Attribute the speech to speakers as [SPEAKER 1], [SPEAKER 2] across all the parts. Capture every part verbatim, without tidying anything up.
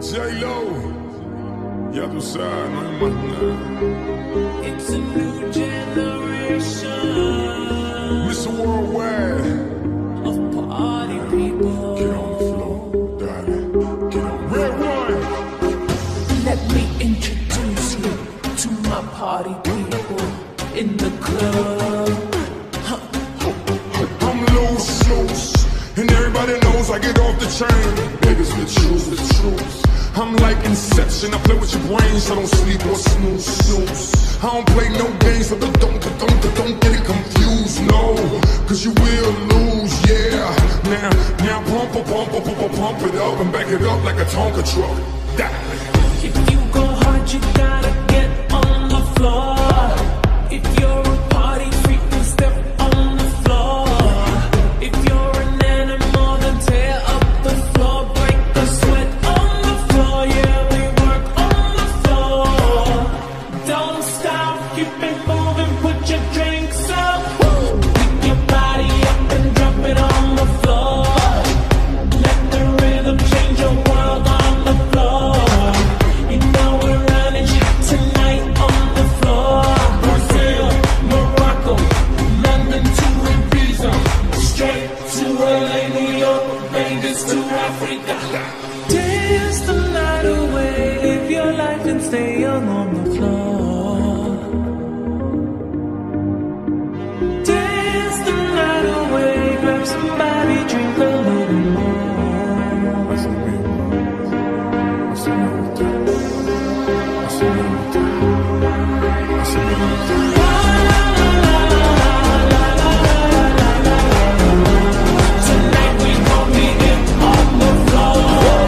[SPEAKER 1] J-Lo, ya tú sabes, no hay más nada.
[SPEAKER 2] It's a new generation.
[SPEAKER 1] mister Worldwide.
[SPEAKER 2] Of party people.
[SPEAKER 1] Get on the floor, darling. Get on. Red one.
[SPEAKER 2] Let me introduce you to my party people in the club. Huh.
[SPEAKER 1] I'm loose, loose, and everybody knows I get off the chain. Niggas will choose the truth. I'm like Inception, I play with your brains, so don't sleep or snooze, snooze. I don't play no games, so don't, don't, don't, don't get it confused, no. Cause you will lose, yeah. Now, now pump, pump, pump, pump, pump, pump it up and back it up like a Tonka truck. Die.
[SPEAKER 2] If you go hard, you gotta get on the floor. If you're a party freak, then step on the floor. If you're an animal, then tear up the floor. Break the sweat on the floor, yeah, we work on the floor. Don't stop, keep it moving, put your drinks up. Pick your body up and drop it on the floor. Let the rhythm change your world on the floor. You know we're running shit tonight on the floor. Brazil, Morocco, London to Ibiza, straight to L A, New York, Vegas to Africa. Dance the night away, live your life and stay young on the floor. Dance the night away, grab somebody, drink a little more.
[SPEAKER 1] What's the name? What's the name? What's the name? What's the name?
[SPEAKER 2] Tonight we gon' be in on the floor.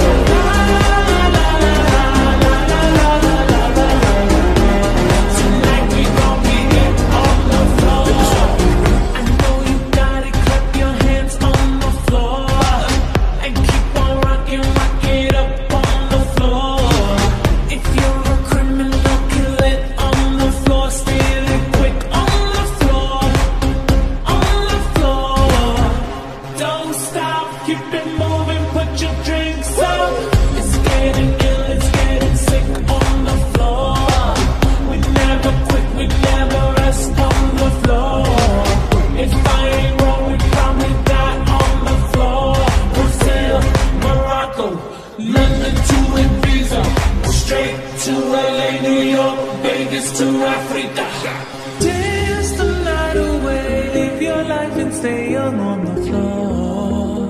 [SPEAKER 2] Tonight we gon' be in on the floor. I know you got it, clap your hands on the floor. And keep on rocking, rock it up on the floor. If you're a criminal, kill it on the floor. Steal it quick on the floor. On the floor. Don't stop, keep it moving, put your drinks up. It's getting ill, it's getting sick on the floor. We never quit, we never rest on the floor. If I ain't wrong, we probably die on the floor. Brazil, Morocco, London to Ibiza, straight to L A, New York, Vegas to Africa. Dance the night away, live your life and stay young on the floor.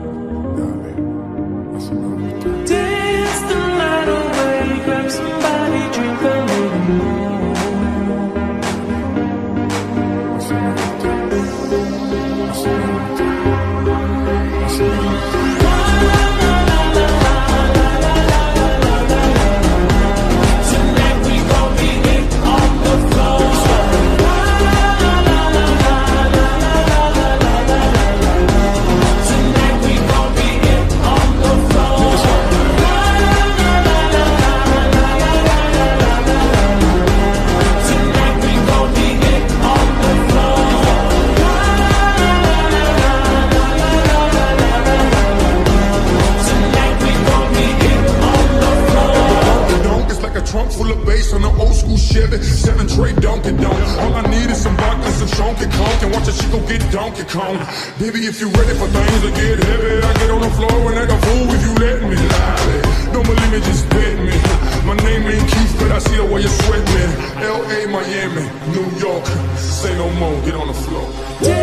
[SPEAKER 2] Dance the night away, grab somebody, drink a little more.
[SPEAKER 1] What's the name? What's the name? What's the name?
[SPEAKER 2] Tonight we gon' be in on the floor. Tonight we gon' be in on the floor. Tonight we gon' be in on the floor. Tonight we gon' be in on the floor.
[SPEAKER 1] The donk is like a trunk full of bass on an old school Chevy. Seven tray Donkey Donk. All I need is some vodka and some Chonky Conk, and watch a chico get Donkey Kong. Baby, if you ready for things to get heavy, I get on the floor and act a fool if you let me lie. Don't believe me, just bet me. My name ain't Keith, but I see the way you sweat me. L A, Miami, New York, say no more, get on the floor.